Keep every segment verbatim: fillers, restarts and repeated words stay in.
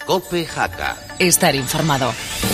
COPE Jaca. Estar informado.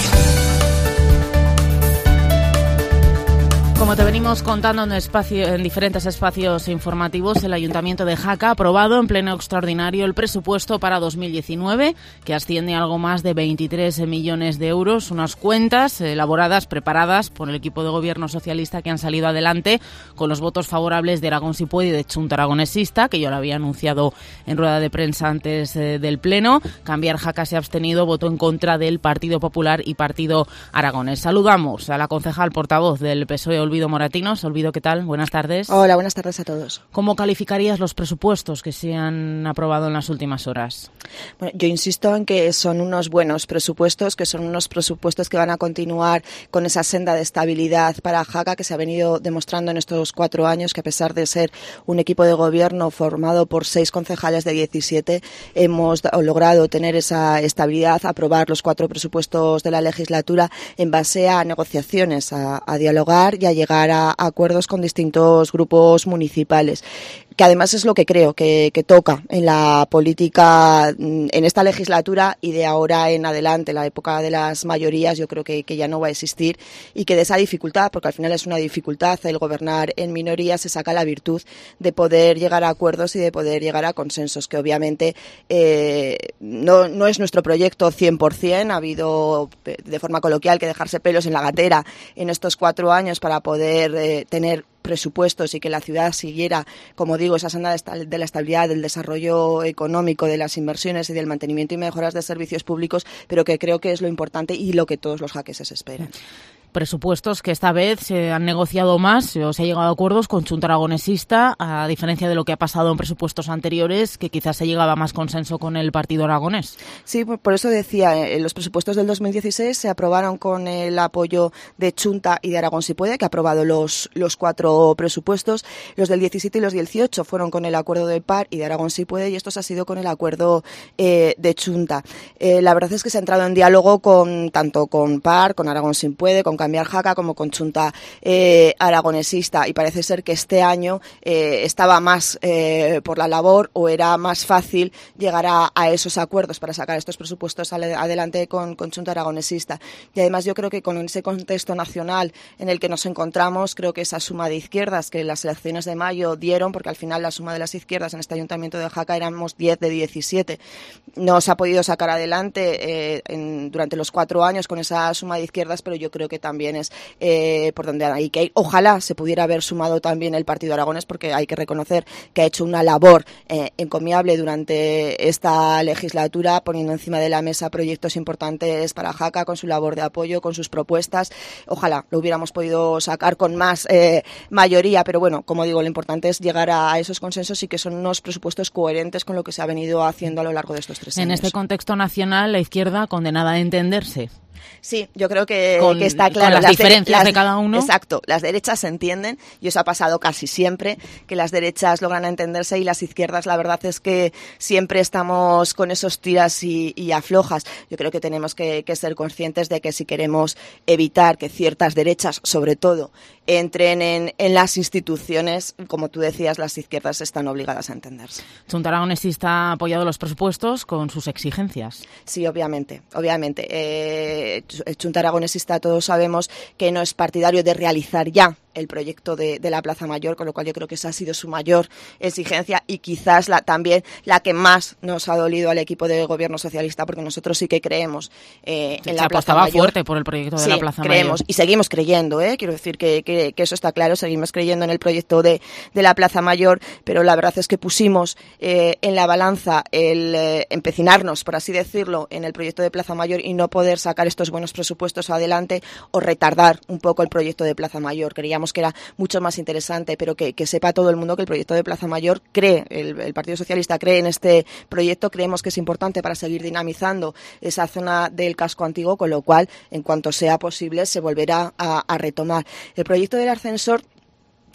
Como te venimos contando en, espacio, en diferentes espacios informativos, el Ayuntamiento de Jaca ha aprobado en pleno extraordinario el presupuesto para dos mil diecinueve, que asciende a algo más de veintitrés millones de euros, unas cuentas elaboradas, preparadas por el equipo de gobierno socialista que han salido adelante con los votos favorables de Aragón Si Puede y de Chunta Aragonesista, que yo lo había anunciado en rueda de prensa antes eh, del Pleno. Cambiar Jaca se ha abstenido, votó en contra del Partido Popular y Partido Aragonés. Saludamos a la concejal portavoz del P S O E, Olvido Moratinos. Olvido, ¿qué tal? Buenas tardes. Hola, buenas tardes a todos. ¿Cómo calificarías los presupuestos que se han aprobado en las últimas horas? Bueno, yo insisto en que son unos buenos presupuestos, que son unos presupuestos que van a continuar con esa senda de estabilidad para Jaca que se ha venido demostrando en estos cuatro años, que a pesar de ser un equipo de gobierno formado por seis concejales de diecisiete, hemos logrado tener esa estabilidad, aprobar los cuatro presupuestos de la legislatura en base a negociaciones, a, a dialogar y a llegar a acuerdos con distintos grupos municipales, que además es lo que creo que, que toca en la política en esta legislatura y de ahora en adelante. La época de las mayorías yo creo que, que ya no va a existir, y que de esa dificultad, porque al final es una dificultad el gobernar en minoría, se saca la virtud de poder llegar a acuerdos y de poder llegar a consensos, que obviamente eh, no, no es nuestro proyecto cien por cien. Ha habido, de forma coloquial, que dejarse pelos en la gatera en estos cuatro años para poder eh, tener presupuestos y que la ciudad siguiera, como digo, esa senda de la estabilidad, del desarrollo económico, de las inversiones y del mantenimiento y mejoras de servicios públicos, pero que creo que es lo importante y lo que todos los jaqueses esperan. Presupuestos que esta vez se han negociado más o se ha llegado a acuerdos con Chunta Aragonesista, a diferencia de lo que ha pasado en presupuestos anteriores, que quizás se llegaba a más consenso con el Partido Aragonés. Sí, por eso decía, en los presupuestos del dos mil dieciséis se aprobaron con el apoyo de Chunta y de Aragón Si Puede, que ha aprobado los, los cuatro presupuestos. Los del diecisiete y los dieciocho fueron con el acuerdo de P A R y de Aragón Si Puede, y estos ha sido con el acuerdo eh, de Chunta. Eh, la verdad es que se ha entrado en diálogo con tanto con P A R, con Aragón Si Puede, con Cambiar Jaca, como con Chunta eh, Aragonesista, y parece ser que este año eh, estaba más eh, por la labor, o era más fácil llegar a, a esos acuerdos para sacar estos presupuestos adelante con, con Chunta Aragonesista. Y además yo creo que con ese contexto nacional en el que nos encontramos, creo que esa suma de izquierdas que las elecciones de mayo dieron, porque al final la suma de las izquierdas en este ayuntamiento de Jaca éramos diez de diecisiete, no se ha podido sacar adelante eh, en, durante los cuatro años con esa suma de izquierdas, pero yo creo que también es Eh, por donde hay que ir. Ojalá se pudiera haber sumado también el Partido Aragonés, porque hay que reconocer que ha hecho una labor eh, encomiable durante esta legislatura, poniendo encima de la mesa proyectos importantes para Jaca, con su labor de apoyo, con sus propuestas. Ojalá lo hubiéramos podido sacar con más eh, mayoría, pero bueno, como digo, lo importante es llegar a, a esos consensos, y que son unos presupuestos coherentes con lo que se ha venido haciendo a lo largo de estos tres años. En este contexto nacional, la izquierda condenada a entenderse. Sí, yo creo que, con, que está claro. Con las, las diferencias de, las, de cada uno. Exacto, las derechas se entienden, y eso ha pasado casi siempre, que las derechas logran entenderse, y las izquierdas, la verdad es que siempre estamos con esos tiras y, y aflojas. Yo creo que tenemos que, que ser conscientes de que si queremos evitar que ciertas derechas, sobre todo, entren en, en las instituciones, como tú decías, las izquierdas están obligadas a entenderse. Chunta Aragonesista ha apoyado los presupuestos con sus exigencias. Sí, obviamente, obviamente. Eh, Chunta Aragonesista, todos sabemos que no es partidario de realizar ya el proyecto de, de la Plaza Mayor, con lo cual yo creo que esa ha sido su mayor exigencia, y quizás la, también la que más nos ha dolido al equipo de gobierno socialista, porque nosotros sí que creemos eh, en la Plaza Mayor. Fuerte por el proyecto de sí, la Plaza creemos, Mayor. Y seguimos creyendo, ¿eh? quiero decir que, que, que eso está claro, seguimos creyendo en el proyecto de, de la Plaza Mayor, pero la verdad es que pusimos eh, en la balanza el eh, empecinarnos, por así decirlo, en el proyecto de Plaza Mayor y no poder sacar estos buenos presupuestos adelante, o retardar un poco el proyecto de Plaza Mayor. Creíamos que era mucho más interesante, pero que, que sepa todo el mundo que el proyecto de Plaza Mayor cree, el, el Partido Socialista cree en este proyecto, creemos que es importante para seguir dinamizando esa zona del casco antiguo, con lo cual, en cuanto sea posible, se volverá a, a retomar. El proyecto del ascensor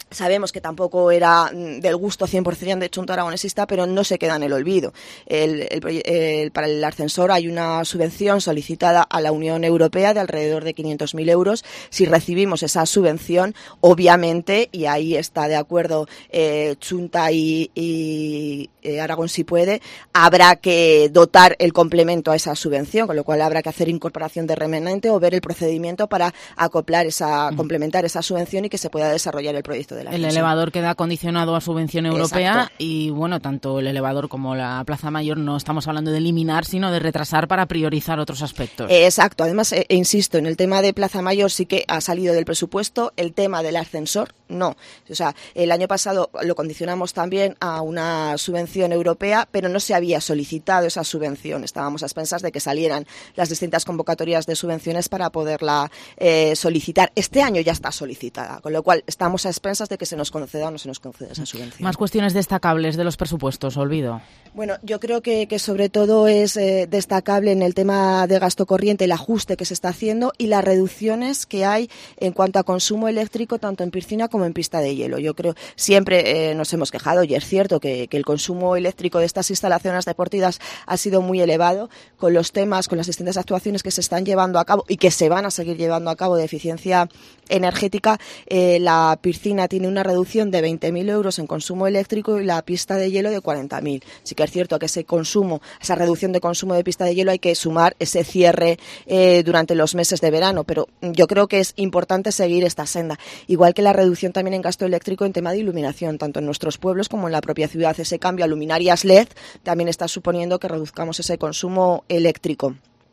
Sabemos que tampoco era del gusto cien por ciento de Chunta Aragonesista, pero no se queda en el olvido. El, el, el, para el ascensor hay una subvención solicitada a la Unión Europea de alrededor de quinientos mil euros. Si recibimos esa subvención, obviamente, y ahí está de acuerdo eh, Chunta y, y eh, Aragón si puede, habrá que dotar el complemento a esa subvención, con lo cual habrá que hacer incorporación de remanente o ver el procedimiento para acoplar esa, mm. complementar esa subvención y que se pueda desarrollar el proyecto. El elevador queda condicionado a subvención europea. Exacto. Y bueno, tanto el elevador como la Plaza Mayor no estamos hablando de eliminar, sino de retrasar para priorizar otros aspectos. Exacto. Además, eh, insisto, en el tema de Plaza Mayor sí que ha salido del presupuesto, el tema del ascensor no. O sea, el año pasado lo condicionamos también a una subvención europea, pero no se había solicitado esa subvención. Estábamos a expensas de que salieran las distintas convocatorias de subvenciones para poderla eh, solicitar. Este año ya está solicitada, con lo cual estamos a expensas de que se nos conceda o no se nos conceda esa subvención. Más cuestiones destacables de los presupuestos, Olvido. Bueno, yo creo que, que sobre todo es eh, destacable en el tema de gasto corriente el ajuste que se está haciendo y las reducciones que hay en cuanto a consumo eléctrico tanto en piscina como en pista de hielo. Yo creo, siempre eh, nos hemos quejado y es cierto que, que el consumo eléctrico de estas instalaciones deportivas ha sido muy elevado con los temas, con las distintas actuaciones que se están llevando a cabo y que se van a seguir llevando a cabo de eficiencia energética. Eh, la piscina tiene una reducción de veinte mil euros en consumo eléctrico y la pista de hielo de cuarenta mil. Sí que es cierto que ese consumo, esa reducción de consumo de pista de hielo hay que sumar ese cierre eh, durante los meses de verano, pero yo creo que es importante seguir esta senda. Igual que la reducción también en gasto eléctrico en tema de iluminación, tanto en nuestros pueblos como en la propia ciudad. Ese cambio a luminarias L E D también está suponiendo que reduzcamos ese consumo eléctrico.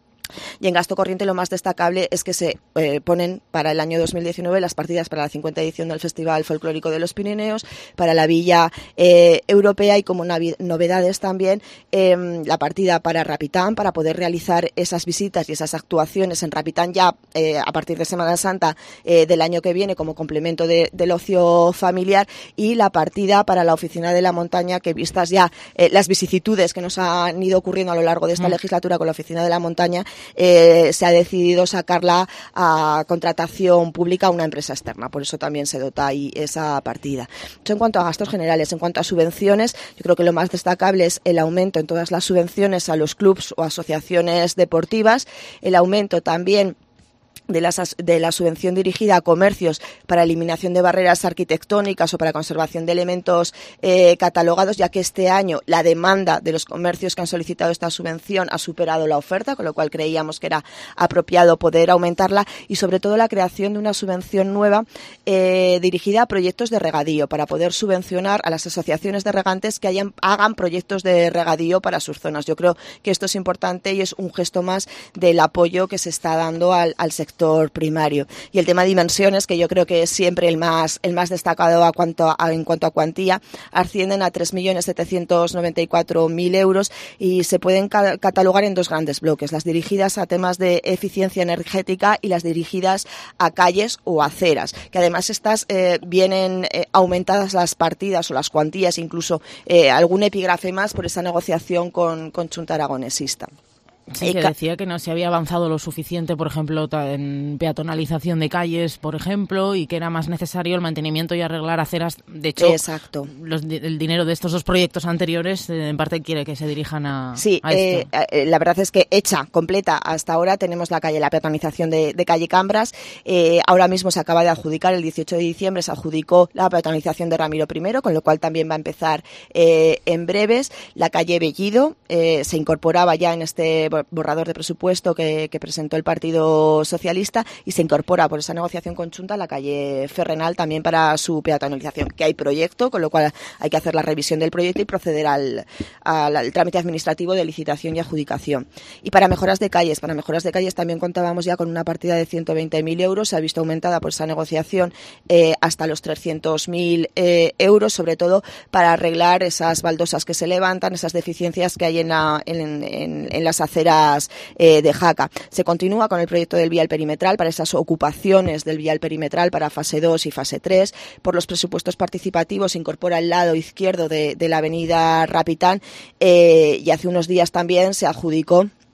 Y en gasto corriente lo más destacable es que se eh, ponen para el año dos mil diecinueve las partidas para la cincuenta edición del Festival Folclórico de los Pirineos, para la Villa eh, Europea y como novedades también eh, la partida para Rapitán, para poder realizar esas visitas y esas actuaciones en Rapitán ya eh, a partir de Semana Santa eh, del año que viene como complemento de, del ocio familiar, y la partida para la Oficina de la Montaña, que vistas ya eh, las vicisitudes que nos han ido ocurriendo a lo largo de esta mm. legislatura con la Oficina de la Montaña, Eh, se ha decidido sacarla a contratación pública a una empresa externa, por eso también se dota ahí esa partida. Eso en cuanto a gastos generales. En cuanto a subvenciones, yo creo que lo más destacable es el aumento en todas las subvenciones a los clubs o asociaciones deportivas, el aumento también de la, de la subvención dirigida a comercios para eliminación de barreras arquitectónicas o para conservación de elementos eh, catalogados, ya que este año la demanda de los comercios que han solicitado esta subvención ha superado la oferta, con lo cual creíamos que era apropiado poder aumentarla, y sobre todo la creación de una subvención nueva eh, dirigida a proyectos de regadío, para poder subvencionar a las asociaciones de regantes que hayan, hagan proyectos de regadío para sus zonas. Yo creo que esto es importante y es un gesto más del apoyo que se está dando al, al sector primario. Y el tema de dimensiones, que yo creo que es siempre el más el más destacado a cuanto a, en cuanto a cuantía, ascienden a tres millones setecientos noventa y cuatro mil euros y se pueden ca- catalogar en dos grandes bloques: las dirigidas a temas de eficiencia energética y las dirigidas a calles o aceras, que además estas eh, vienen eh, aumentadas las partidas o las cuantías, incluso eh, algún epígrafe más por esa negociación con, con Chunta Aragonesista. Sí, que decía que no se había avanzado lo suficiente, por ejemplo, en peatonalización de calles, por ejemplo, y que era más necesario el mantenimiento y arreglar aceras. De hecho, exacto. Los, el dinero de estos dos proyectos anteriores, en parte, quiere que se dirijan a, sí, a esto. Eh, la verdad es que hecha, completa, hasta ahora tenemos la calle, la peatonalización de, de calle Cambras. Eh, ahora mismo se acaba de adjudicar, el dieciocho de diciembre se adjudicó la peatonalización de Ramiro primero, con lo cual también va a empezar eh, en breves. La calle Bellido eh, se incorporaba ya en este borrador de presupuesto que, que presentó el Partido Socialista, y se incorpora por esa negociación conjunta la calle Ferrenal también para su peatonalización, que hay proyecto, con lo cual hay que hacer la revisión del proyecto y proceder al, al, al trámite administrativo de licitación y adjudicación. Y para mejoras de calles, para mejoras de calles también contábamos ya con una partida de ciento veinte mil euros, se ha visto aumentada por esa negociación eh, hasta los trescientos mil eh, euros, sobre todo para arreglar esas baldosas que se levantan, esas deficiencias que hay en, la, en, en, en las aceras eh, de Jaca. Se continúa con el proyecto del vial perimetral para esas ocupaciones del vial perimetral para fase dos y fase tres. Por los presupuestos participativos se incorpora el lado izquierdo de, de la avenida Rapitán eh, y hace unos días también se adjudicó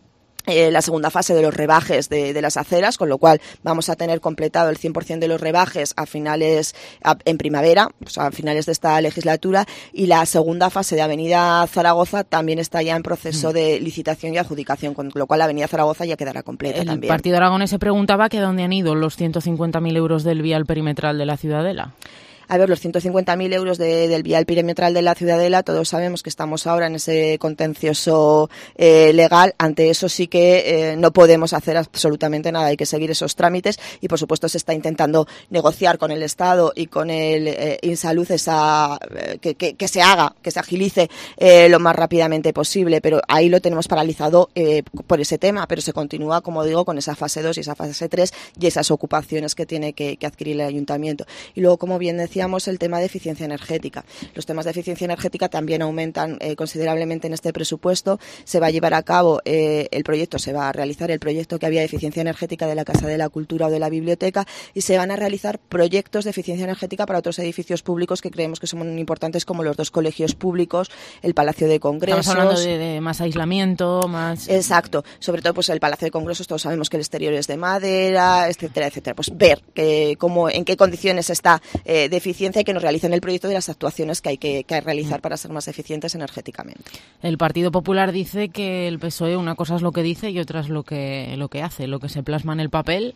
Eh, la segunda fase de los rebajes de, de las aceras, con lo cual vamos a tener completado el cien por ciento de los rebajes a finales, a, en primavera, o sea, a finales de esta legislatura, y la segunda fase de Avenida Zaragoza también está ya en proceso de licitación y adjudicación, con lo cual la Avenida Zaragoza ya quedará completa el también. El Partido Aragonés se preguntaba que dónde han ido los ciento cincuenta mil euros del vial perimetral de la Ciudadela. A ver, los ciento cincuenta mil euros de, del vial perimetral de la Ciudadela, todos sabemos que estamos ahora en ese contencioso eh, legal. Ante eso sí que eh, no podemos hacer absolutamente nada, hay que seguir esos trámites y, por supuesto, se está intentando negociar con el Estado y con el eh, Insalud esa, eh, que, que, que se haga, que se agilice eh, lo más rápidamente posible, pero ahí lo tenemos paralizado eh, por ese tema, pero se continúa, como digo, con esa fase dos y esa fase tres y esas ocupaciones que tiene que, que adquirir el Ayuntamiento. Y luego, como bien decía, el tema de eficiencia energética. Los temas de eficiencia energética también aumentan eh, considerablemente en este presupuesto. Se va a llevar a cabo eh, el proyecto, se va a realizar el proyecto que había de eficiencia energética de la Casa de la Cultura o de la Biblioteca y se van a realizar proyectos de eficiencia energética para otros edificios públicos que creemos que son importantes, como los dos colegios públicos, el Palacio de Congresos. Estamos hablando de, de más aislamiento, más... Exacto. Sobre todo pues el Palacio de Congresos, todos sabemos que el exterior es de madera, etcétera, etcétera. Pues ver que, cómo, en qué condiciones está eh, de eficiencia y que nos realicen el proyecto de las actuaciones que hay que, que realizar para ser más eficientes energéticamente. El Partido Popular dice que el P S O E una cosa es lo que dice y otra es lo que, lo que hace, lo que se plasma en el papel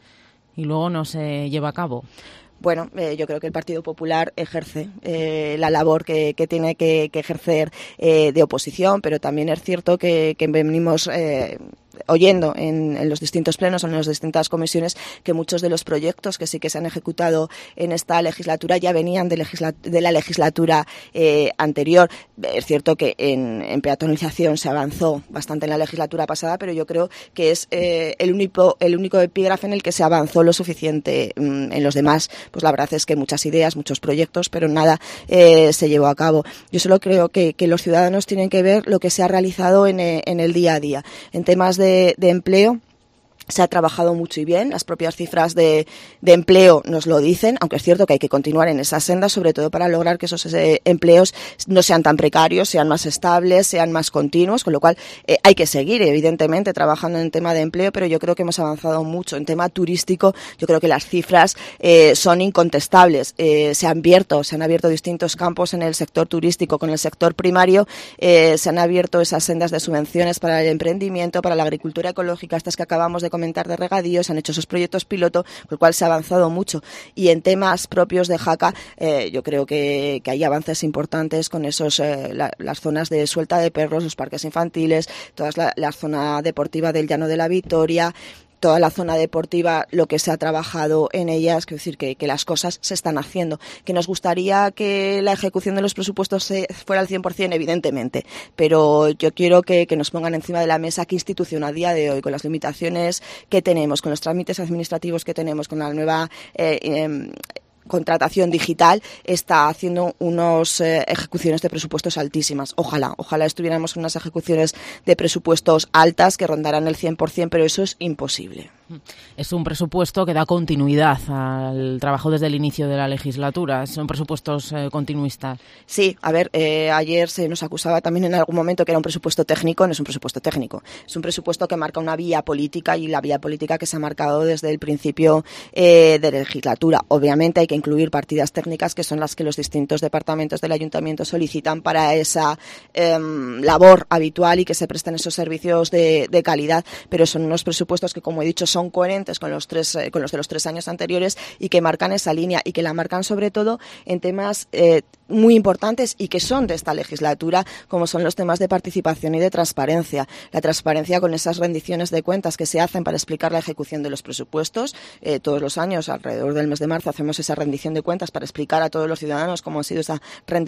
y luego no se lleva a cabo. Bueno, eh, yo creo que el Partido Popular ejerce eh, la labor que, que tiene que, que ejercer eh, de oposición, pero también es cierto que, que venimos eh, oyendo en, en los distintos plenos o en las distintas comisiones que muchos de los proyectos que sí que se han ejecutado en esta legislatura ya venían de, legisla, de la legislatura eh, anterior. Es cierto que en, en peatonalización se avanzó bastante en la legislatura pasada, pero yo creo que es eh, el único el único epígrafe en el que se avanzó lo suficiente. En los demás, pues la verdad es que muchas ideas, muchos proyectos, pero nada eh, se llevó a cabo. Yo solo creo que, que los ciudadanos tienen que ver lo que se ha realizado en, en el día a día. En temas de De, de empleo se ha trabajado mucho y bien, las propias cifras de, de empleo nos lo dicen, aunque es cierto que hay que continuar en esa senda, sobre todo para lograr que esos eh, empleos no sean tan precarios, sean más estables, sean más continuos, con lo cual eh, hay que seguir, evidentemente, trabajando en tema de empleo, pero yo creo que hemos avanzado mucho. En tema turístico, yo creo que las cifras eh, son incontestables. Eh, se han abierto, se han abierto distintos campos en el sector turístico, con el sector primario, eh, se han abierto esas sendas de subvenciones para el emprendimiento, para la agricultura ecológica, estas que acabamos de comentar de regadío, se han hecho esos proyectos piloto, con lo cual se ha avanzado mucho. Y en temas propios de Jaca, eh, yo creo que, que hay avances importantes con esos eh, la, las zonas de suelta de perros, los parques infantiles, toda la, la zona deportiva del Llano de la Victoria, toda la zona deportiva, lo que se ha trabajado en ellas, quiero decir que, que las cosas se están haciendo. Que nos gustaría que la ejecución de los presupuestos se, fuera al cien por ciento, evidentemente, pero yo quiero que, que nos pongan encima de la mesa qué institución a día de hoy, con las limitaciones que tenemos, con los trámites administrativos que tenemos, con la nueva eh, eh, contratación digital, está haciendo unas eh, ejecuciones de presupuestos altísimas. Ojalá, ojalá estuviéramos en unas ejecuciones de presupuestos altas que rondarán el cien por ciento, pero eso es imposible. Es un presupuesto que da continuidad al trabajo desde el inicio de la legislatura. Son presupuestos eh, continuistas. Sí, a ver, eh, ayer se nos acusaba también en algún momento que era un presupuesto técnico. No es un presupuesto técnico. Es un presupuesto que marca una vía política y la vía política que se ha marcado desde el principio eh, de la legislatura. Obviamente hay que incluir partidas técnicas que son las que los distintos departamentos del ayuntamiento solicitan para esa eh, labor habitual y que se presten esos servicios de, de calidad. Pero son unos presupuestos que, como he dicho, son son coherentes con los tres eh, con los de los tres años anteriores y que marcan esa línea y que la marcan sobre todo en temas eh, muy importantes y que son de esta legislatura, como son los temas de participación y de transparencia. La transparencia con esas rendiciones de cuentas que se hacen para explicar la ejecución de los presupuestos. Eh, todos los años, alrededor del mes de marzo, hacemos esa rendición de cuentas para explicar a todos los ciudadanos cómo ha sido esa,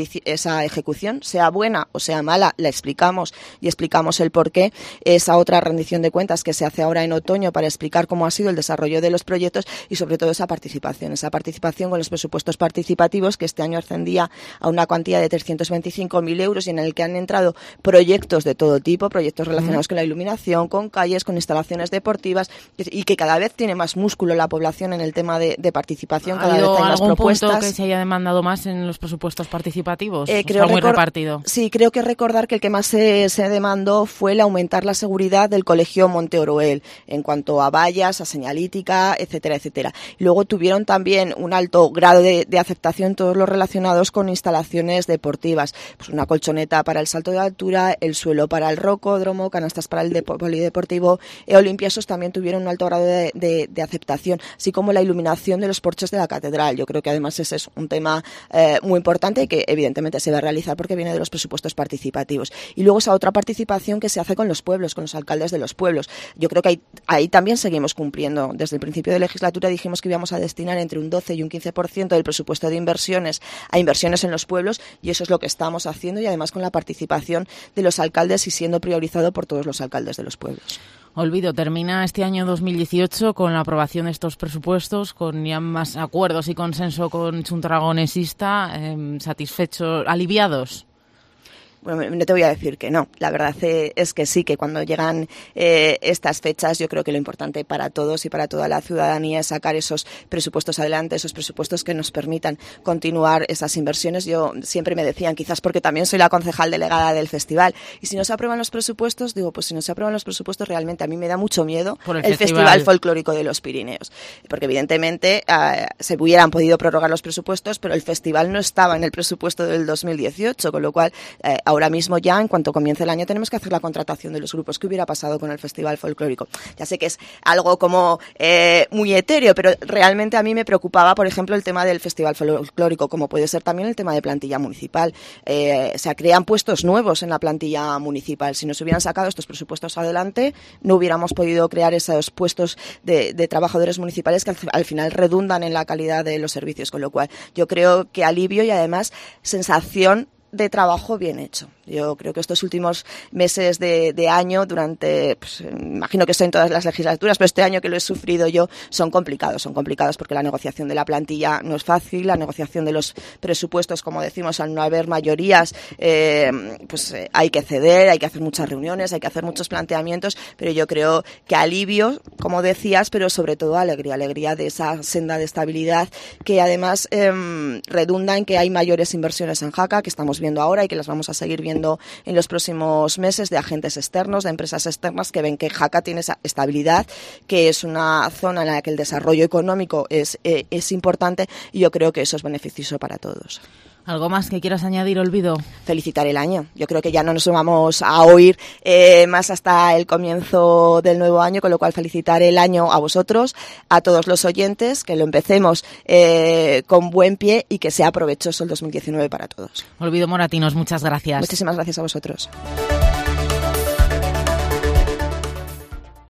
esa ejecución, sea buena o sea mala, la explicamos y explicamos el porqué. Esa otra rendición de cuentas que se hace ahora en otoño para explicar explicar cómo ha sido el desarrollo de los proyectos y sobre todo esa participación, esa participación con los presupuestos participativos que este año ascendía a una cuantía de trescientos veinticinco mil euros y en el que han entrado proyectos de todo tipo, proyectos relacionados con la iluminación, con calles, con instalaciones deportivas y que cada vez tiene más músculo la población en el tema de, de participación, cada vez hay más propuestas. ¿Ha habido algún punto que se haya demandado más en los presupuestos participativos? Eh, creo ¿Está muy recor- repartido? Sí, creo que recordar que el que más se, se demandó fue el aumentar la seguridad del Colegio Monte Oroel en cuanto a vallas, a señalítica, etcétera, etcétera. Luego tuvieron también un alto grado de, de aceptación todos los relacionados con instalaciones deportivas, pues una colchoneta para el salto de altura, el suelo para el rocódromo, canastas para el depo- polideportivo, e Olimpiasos también tuvieron un alto grado de, de, de aceptación, así como la iluminación de los porches de la catedral. Yo creo que además ese es un tema eh, muy importante y que evidentemente se va a realizar porque viene de los presupuestos participativos. Y luego esa otra participación que se hace con los pueblos, con los alcaldes de los pueblos. Yo creo que ahí, ahí también seguimos cumpliendo. Desde el principio de legislatura dijimos que íbamos a destinar entre un doce y un quince por ciento del presupuesto de inversiones a inversiones en los pueblos y eso es lo que estamos haciendo y además con la participación de los alcaldes y siendo priorizado por todos los alcaldes de los pueblos. Olvido, termina este año dos mil dieciocho con la aprobación de estos presupuestos, con ya más acuerdos y consenso con Chunta Aragonesista, eh, satisfechos, aliviados. Bueno, no te voy a decir que no. La verdad es que sí, que cuando llegan eh, estas fechas yo creo que lo importante para todos y para toda la ciudadanía es sacar esos presupuestos adelante, esos presupuestos que nos permitan continuar esas inversiones. Yo siempre me decían, quizás porque también soy la concejal delegada del festival, y si no se aprueban los presupuestos, digo, pues si no se aprueban los presupuestos realmente a mí me da mucho miedo Por el, el festival. Festival Folclórico de los Pirineos. Porque evidentemente eh, se hubieran podido prorrogar los presupuestos, pero el festival no estaba en el presupuesto del dos mil dieciocho, con lo cual eh, ahora mismo ya, en cuanto comience el año, tenemos que hacer la contratación de los grupos. ¿Qué hubiera pasado con el Festival Folclórico? Ya sé que es algo como eh, muy etéreo, pero realmente a mí me preocupaba, por ejemplo, el tema del Festival Folclórico, como puede ser también el tema de plantilla municipal. Eh, se crean puestos nuevos en la plantilla municipal. Si nos hubieran sacado estos presupuestos adelante, no hubiéramos podido crear esos puestos de, de trabajadores municipales que al, al final redundan en la calidad de los servicios, con lo cual yo creo que alivio y además sensación de trabajo bien hecho. Yo creo que estos últimos meses de, de año, durante, pues, imagino que estoy en todas las legislaturas, pero este año que lo he sufrido yo, son complicados. Son complicados porque la negociación de la plantilla no es fácil, la negociación de los presupuestos, como decimos, al no haber mayorías, eh, pues eh, hay que ceder, hay que hacer muchas reuniones, hay que hacer muchos planteamientos, pero yo creo que alivio, como decías, pero sobre todo alegría, alegría de esa senda de estabilidad que además eh, redunda en que hay mayores inversiones en Jaca, que estamos viendo ahora y que las vamos a seguir viendo en los próximos meses, de agentes externos, de empresas externas que ven que Jaca tiene esa estabilidad, que es una zona en la que el desarrollo económico es, eh, es importante y yo creo que eso es beneficioso para todos. ¿Algo más que quieras añadir, Olvido? Felicitar el año. Yo creo que ya no nos vamos a oír eh, más hasta el comienzo del nuevo año, con lo cual felicitar el año a vosotros, a todos los oyentes, que lo empecemos eh, con buen pie y que sea provechoso el dos mil diecinueve para todos. Olvido Moratinos, muchas gracias. Muchísimas gracias a vosotros.